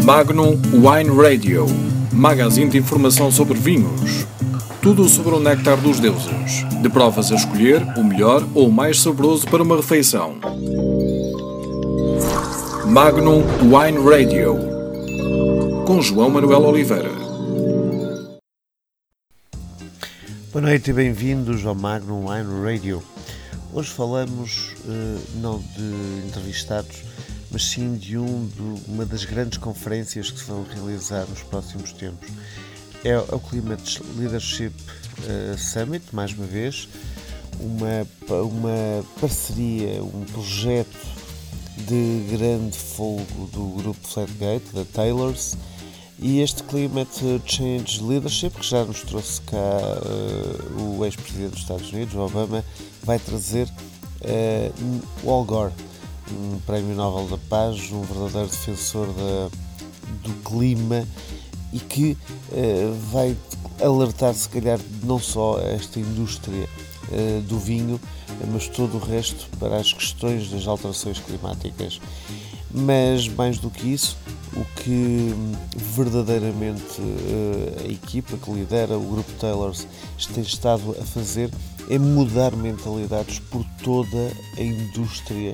Magnum Wine Radio, magazine de informação sobre vinhos. Tudo sobre o néctar dos deuses. De provas a escolher, o melhor ou o mais saboroso para uma refeição. Magnum Wine Radio, com João Manuel Oliveira. Boa noite e bem-vindos ao Magnum Wine Radio. Hoje falamos não de entrevistados, mas sim de uma das grandes conferências que se vão realizar nos próximos tempos. É o Climate Leadership Summit, mais uma vez, uma parceria, um projeto de grande folgo do grupo Flatgate, da Taylors, e este Climate Change Leadership, que já nos trouxe cá o ex-presidente dos Estados Unidos, o Obama, vai trazer o Al Gore, um prémio Nobel da Paz, um verdadeiro defensor do clima, e que vai alertar, se calhar, não só esta indústria do vinho, mas todo o resto para as questões das alterações climáticas. Mas, mais do que isso, o que verdadeiramente a equipa que lidera o grupo Taylors tem estado a fazer é mudar mentalidades por toda a indústria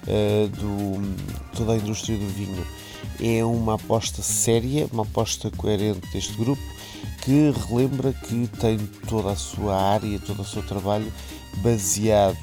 do vinho. É uma aposta séria, uma aposta coerente deste grupo, que relembra que tem toda a sua área, todo o seu trabalho baseado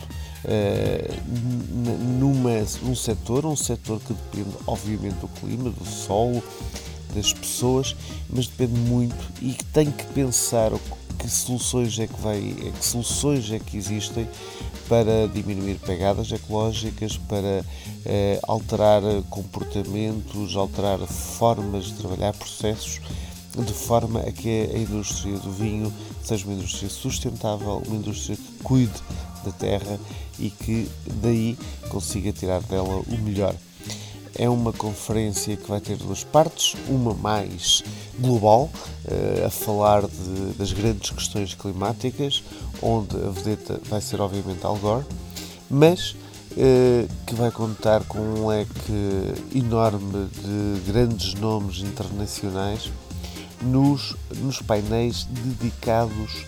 num setor que depende obviamente do clima, do solo, das pessoas, mas depende muito e que tem que pensar que soluções é que existem para diminuir pegadas ecológicas, para alterar comportamentos, alterar formas de trabalhar, processos, de forma a que a indústria do vinho seja uma indústria sustentável, uma indústria que cuide da terra e que daí consiga tirar dela o melhor. É uma conferência que vai ter duas partes, uma mais global, a falar das grandes questões climáticas, onde a vedeta vai ser obviamente Al Gore, mas que vai contar com um leque enorme de grandes nomes internacionais nos painéis dedicados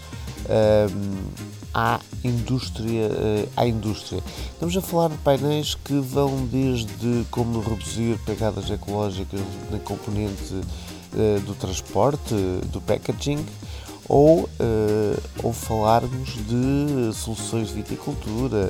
à indústria. Estamos a falar de painéis que vão desde como reduzir pegadas ecológicas na componente do transporte, do packaging, ou falarmos de soluções de viticultura,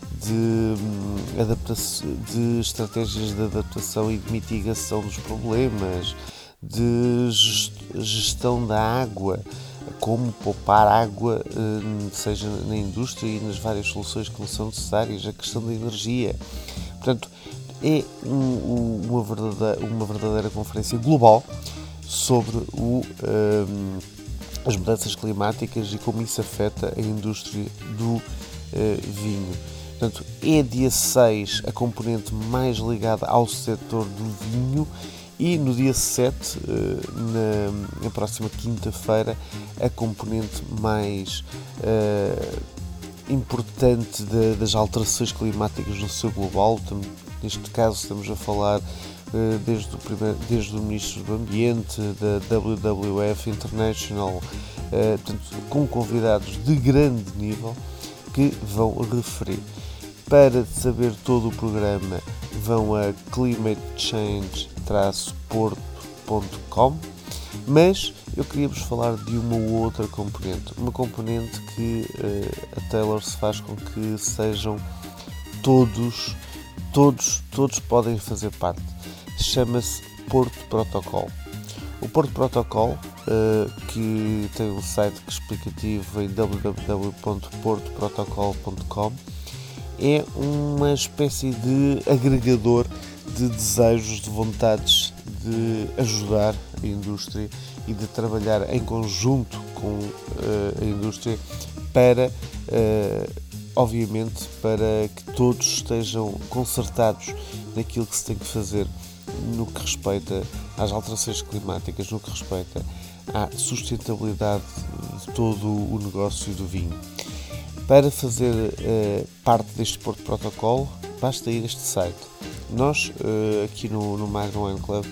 de estratégias de adaptação e de mitigação dos problemas, de gestão da água, como poupar água, seja na indústria e nas várias soluções que não são necessárias, a questão da energia. Portanto, é uma verdadeira conferência global sobre as mudanças climáticas e como isso afeta a indústria do vinho. Portanto, é dia 6 a componente mais ligada ao setor do vinho, e no dia 7, na próxima quinta-feira, a componente mais importante das alterações climáticas no seu global. Neste caso estamos a falar desde o Ministro do Ambiente, da WWF International, com convidados de grande nível que vão referir. Para saber todo o programa, vão a climatechange-porto.com, mas eu queria-vos falar de uma outra componente, uma componente que a Taylor se faz com que sejam todos podem fazer parte. Chama-se Porto Protocol. O Porto Protocol, que tem um site explicativo em www.portoprotocol.com, é uma espécie de agregador de desejos, de vontades de ajudar a indústria e de trabalhar em conjunto com a indústria para, obviamente, para que todos estejam concertados naquilo que se tem que fazer no que respeita às alterações climáticas, no que respeita à sustentabilidade de todo o negócio do vinho. Para fazer parte deste Porto Protocol, basta ir a este site. Nós, aqui no Magnum Wine Club,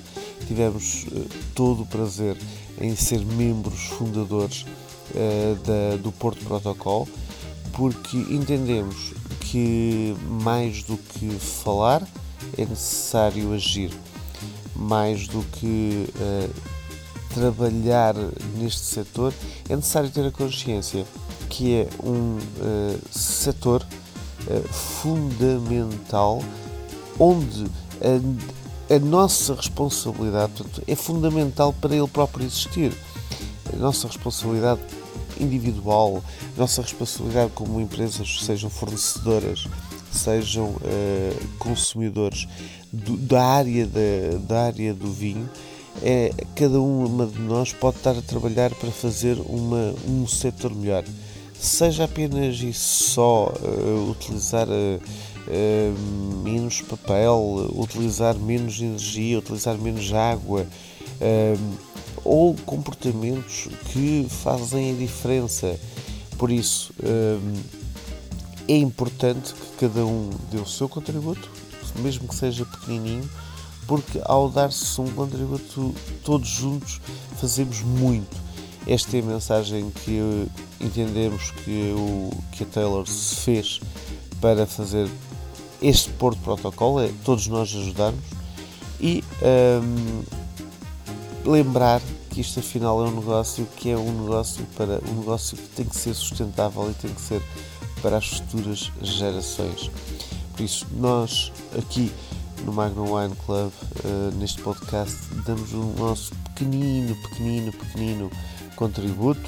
tivemos todo o prazer em ser membros fundadores do Porto Protocol, porque entendemos que mais do que falar é necessário agir, mais do que trabalhar neste setor é necessário ter a consciência que é um setor fundamental, onde a nossa responsabilidade, portanto, é fundamental para ele próprio existir. A nossa responsabilidade individual, a nossa responsabilidade como empresas, sejam fornecedoras, sejam consumidores da área do vinho, cada uma de nós pode estar a trabalhar para fazer um setor melhor. Seja apenas e só utilizar menos papel, utilizar menos energia, utilizar menos água, ou comportamentos que fazem a diferença. Por isso, é importante que cada um dê o seu contributo, mesmo que seja pequenininho, porque ao dar-se um contributo todos juntos fazemos muito. Esta é a mensagem que entendemos que a Taylor se fez para fazer este Porto Protocol, é todos nós ajudarmos e lembrar que isto afinal é um negócio que tem que ser sustentável e tem que ser para as futuras gerações. Por isso, nós aqui no Magnum Wine Club, neste podcast, damos o nosso pequenino contributo.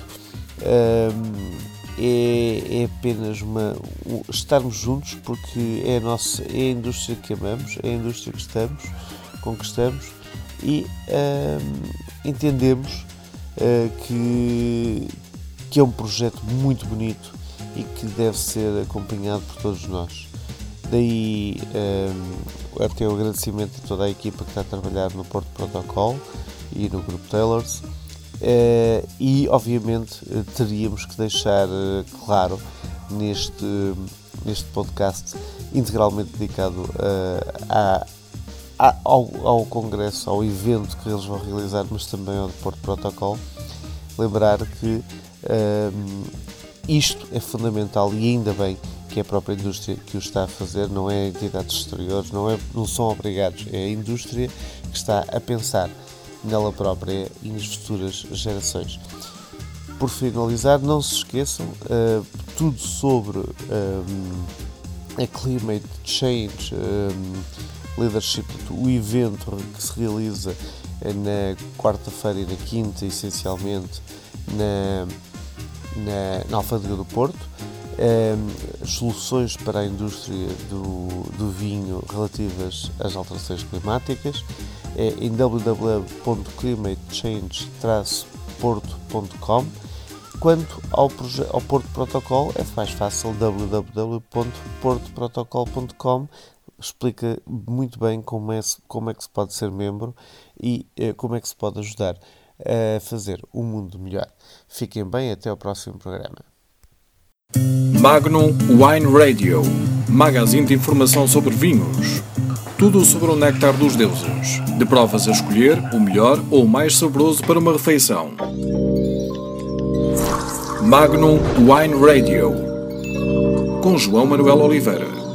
É apenas estarmos juntos, porque é a indústria que amamos, é a indústria que conquistamos e entendemos que é um projeto muito bonito e que deve ser acompanhado por todos nós. Daí até o agradecimento a toda a equipa que está a trabalhar no Porto Protocol e no Grupo Taylors. E obviamente teríamos que deixar claro neste podcast integralmente dedicado ao congresso, ao evento que eles vão realizar, mas também ao Porto Protocol, lembrar que isto é fundamental e ainda bem que é a própria indústria que o está a fazer, não é entidades exteriores, não são obrigados, é a indústria que está a pensar nela própria e nas futuras gerações. Por finalizar, não se esqueçam, tudo sobre a Climate Change Leadership, o evento que se realiza na quarta-feira e na quinta, essencialmente na Alfândega do Porto, soluções para a indústria do vinho relativas às alterações climáticas, em www.climatechange-porto.com. Quanto ao Porto Protocol, é mais fácil, www.portoprotocol.com. Explica muito bem como é que se pode ser membro e como é que se pode ajudar a fazer um mundo melhor. Fiquem bem, até ao próximo programa. Magnum Wine Radio, magazine de informação sobre vinhos. Tudo sobre o néctar dos deuses, de provas a escolher o melhor ou o mais saboroso para uma refeição. Magnum Wine Radio, com João Manuel Oliveira.